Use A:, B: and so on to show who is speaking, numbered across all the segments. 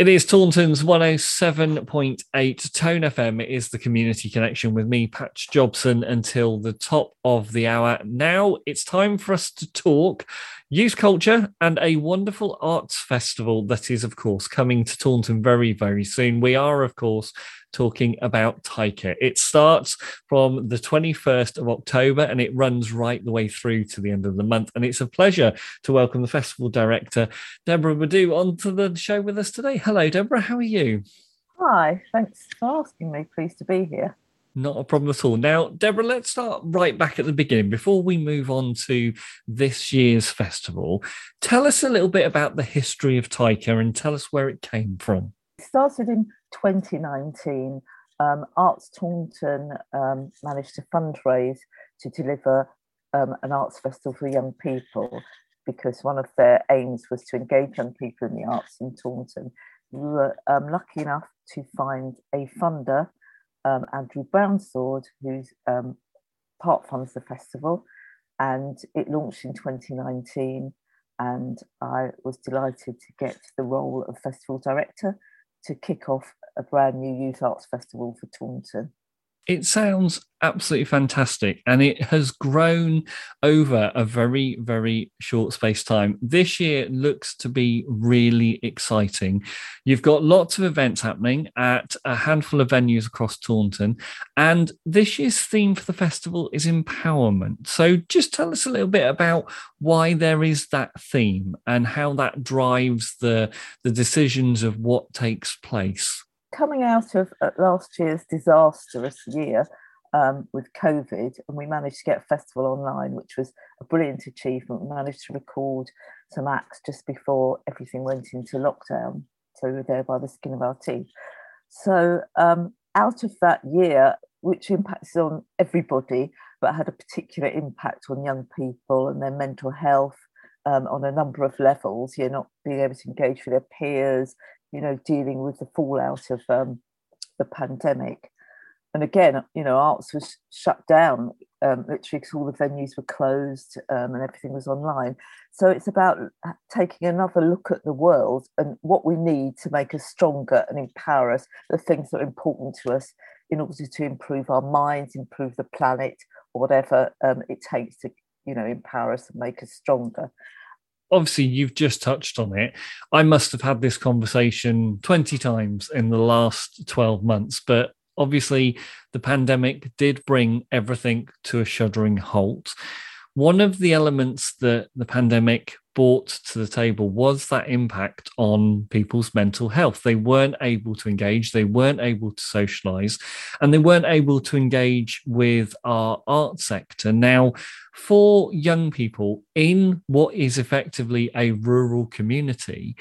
A: It is Taunton's 107.8 Tone FM. It is the community connection with me, Patch Jobson, until the top of the hour. Now it's time for us to talk youth culture and a wonderful arts festival that is, of course, coming to Taunton very, very soon. We are, of course, talking about Taika. It starts from the 21st of October and it runs right the way through to the end of the month. And it's a pleasure to welcome the festival director, Deborah Madu, onto the show with us today. Hello, Deborah. How are you?
B: Hi, thanks for asking me. Pleased to be here.
A: Not a problem at all. Now, Deborah, let's start right back at the beginning. Before we move on to this year's festival, tell us a little bit about the history of Taika and tell us where it came from.
B: It started in 2019. Arts Taunton managed to fundraise to deliver an arts festival for young people because one of their aims was to engage young people in the arts in Taunton. We were lucky enough to find a funder, Andrew Brownsword, who's part funds the festival, and it launched in 2019. And I was delighted to get the role of festival director to kick off a brand new youth arts festival for Taunton.
A: It sounds absolutely fantastic, and it has grown over a very, very short space of time. This year looks to be really exciting. You've got lots of events happening at a handful of venues across Taunton, and this year's theme for the festival is empowerment. So just tell us a little bit about why there is that theme and how that drives the decisions of what takes place.
B: Coming out of last year's disastrous year with COVID, and we managed to get a festival online, which was a brilliant achievement. We managed to record some acts just before everything went into lockdown. So we were there by the skin of our teeth. So out of that year, which impacted on everybody, but had a particular impact on young people and their mental health on a number of levels, not being able to engage with their peers, dealing with the fallout of the pandemic. And again, arts was shut down, literally because all the venues were closed and everything was online. So it's about taking another look at the world and what we need to make us stronger and empower us, the things that are important to us in order to improve our minds, improve the planet, or whatever it takes to, empower us and make us stronger.
A: Obviously, you've just touched on it. I must have had this conversation 20 times in the last 12 months, but obviously the pandemic did bring everything to a shuddering halt. One of the elements that the pandemic brought to the table was that impact on people's mental health. They weren't able to engage, they weren't able to socialize, and they weren't able to engage with our art sector. Now, for young people in what is effectively a rural community,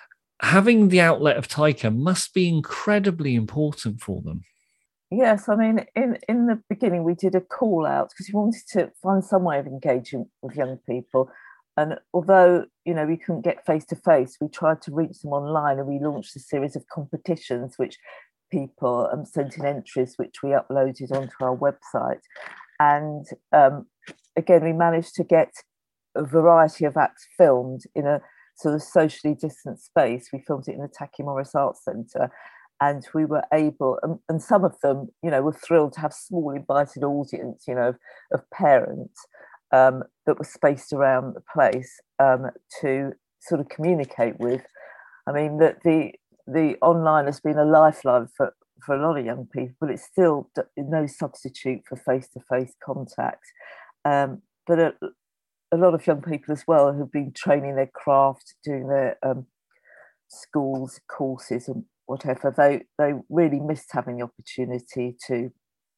A: having the outlet of Taika must be incredibly important for them.
B: Yes, I mean, in the beginning, we did a call out because we wanted to find some way of engaging with young people. And although, we couldn't get face to face, we tried to reach them online, and we launched a series of competitions which people sent in entries, which we uploaded onto our website. And again, we managed to get a variety of acts filmed in a sort of socially distant space. We filmed it in the Taki Morris Arts Centre. And we were able, and some of them, were thrilled to have small invited audience, of parents that were spaced around the place to sort of communicate with. I mean, that the online has been a lifeline for a lot of young people, but it's still no substitute for face-to-face contact. But a lot of young people as well who've been training their craft, doing their schools, courses, and whatever, they really missed having the opportunity to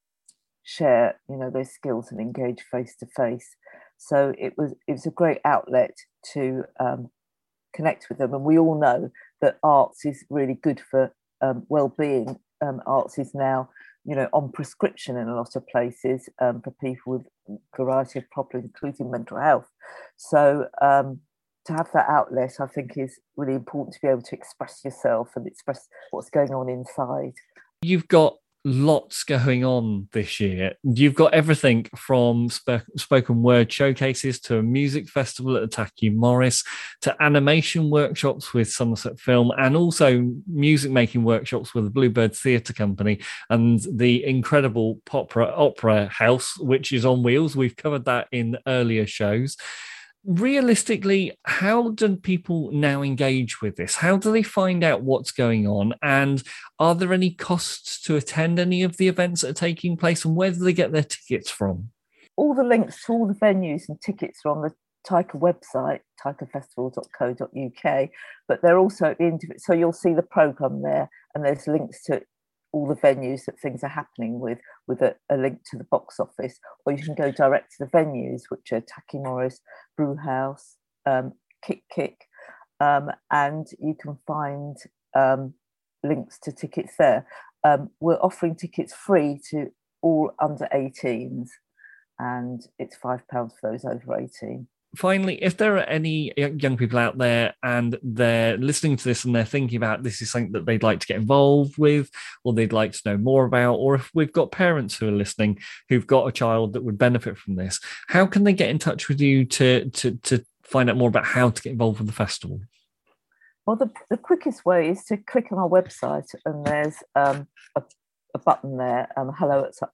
B: share, their skills and engage face to face. So it was a great outlet to connect with them. And we all know that arts is really good for well-being. Arts is now, on prescription in a lot of places for people with a variety of problems, including mental health. So to have that outlet, I think, is really important, to be able to express yourself and express what's going on inside.
A: You've got lots going on this year. You've got everything from spoken word showcases to a music festival at Taki Morris to animation workshops with Somerset Film and also music making workshops with the Bluebird Theatre Company and the incredible Opera House, which is on wheels. We've covered that in earlier shows. Realistically, how do people now engage with this? How do they find out what's going on? And are there any costs to attend any of the events that are taking place? And where do they get their tickets from?
B: All the links to all the venues and tickets are on the TICA website, ticafestival.co.uk, but they're also at the end of it. So you'll see the programme there, and there's links to all the venues that things are happening with a link to the box office, or you can go direct to the venues, which are Taki Morris, Brewhouse, Kick Kick, and you can find links to tickets there. We're offering tickets free to all under 18s, and it's £5 for those over 18.
A: Finally, if there are any young people out there and they're listening to this and they're thinking about this is something that they'd like to get involved with or they'd like to know more about, or if we've got parents who are listening who've got a child that would benefit from this, how can they get in touch with you to find out more about how to get involved with the festival?
B: Well, the quickest way is to click on our website, and there's a button there, hello at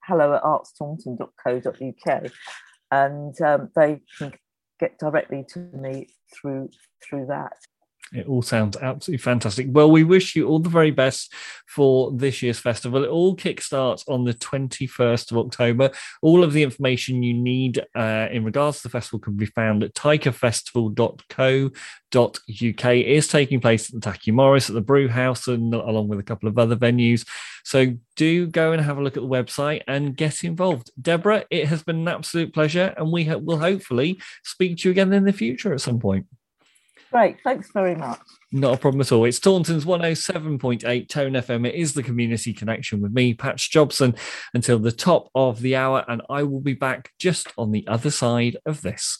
B: artstaunton.co.uk, and they can get directly to me through that.
A: It all sounds absolutely fantastic. Well, we wish you all the very best for this year's festival. It all kickstarts on the 21st of October. All of the information you need in regards to the festival can be found at ticafestival.co.uk. It is taking place at the Taki Morris, at the Brew House, and along with a couple of other venues. So do go and have a look at the website and get involved. Deborah, it has been an absolute pleasure, and we will hopefully speak to you again in the future at some point.
B: Great, thanks very much.
A: Not a problem at all. It's Taunton's 107.8 Tone FM. It is the Community Connection with me, Patch Jobson, until the top of the hour, and I will be back just on the other side of this.